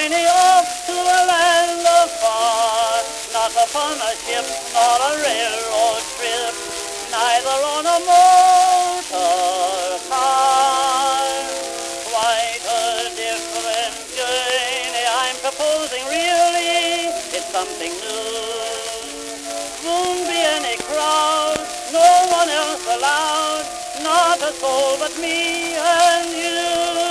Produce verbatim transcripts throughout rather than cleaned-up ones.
journey off to a land afar, not upon a ship nor a railroad trip, neither on a motor car. Quite a different journey I'm proposing, really, it's something new. Won't be any crowd, no one else allowed, not a soul but me and you.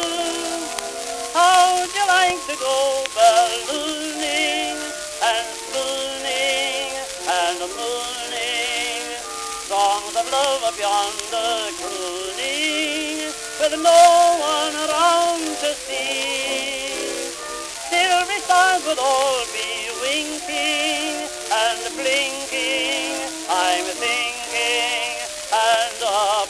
How'd you like to go ballooning and spooning and mooning? Songs of love up yonder crooning, with no one around to see. Silvery stars would all be winking and blinking, I'm thinking, and up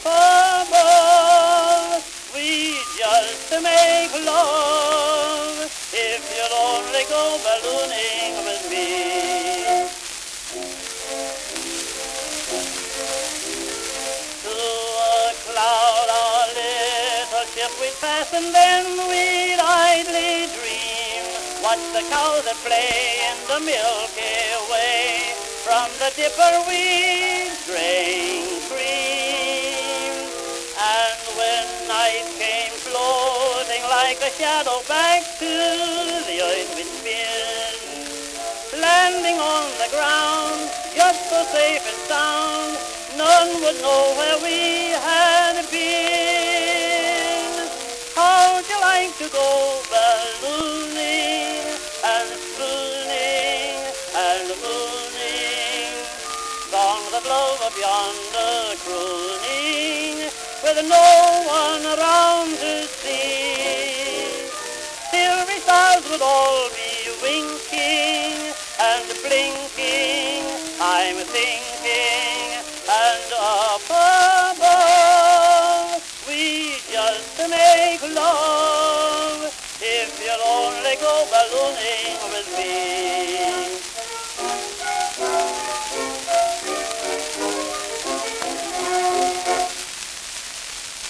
above we just make love, if you'll only go ballooning with me. To a cloud our little ship we'd pass, and then we'd idly dream, watch the cows that play in the Milky Way, from the dipper we'd drain cream. And when night came floating like a shadow back to the earth we'd spin, landing on the ground just so safe and sound, none would know where we had been. How'd you like to go ballooning and spooning and mooning? Songs of love up yonder crooning, with no one around to see. Silvery stars would all be winking and blinking, I'm thinking, and up above we just make love, if you'll only go ballooning with me.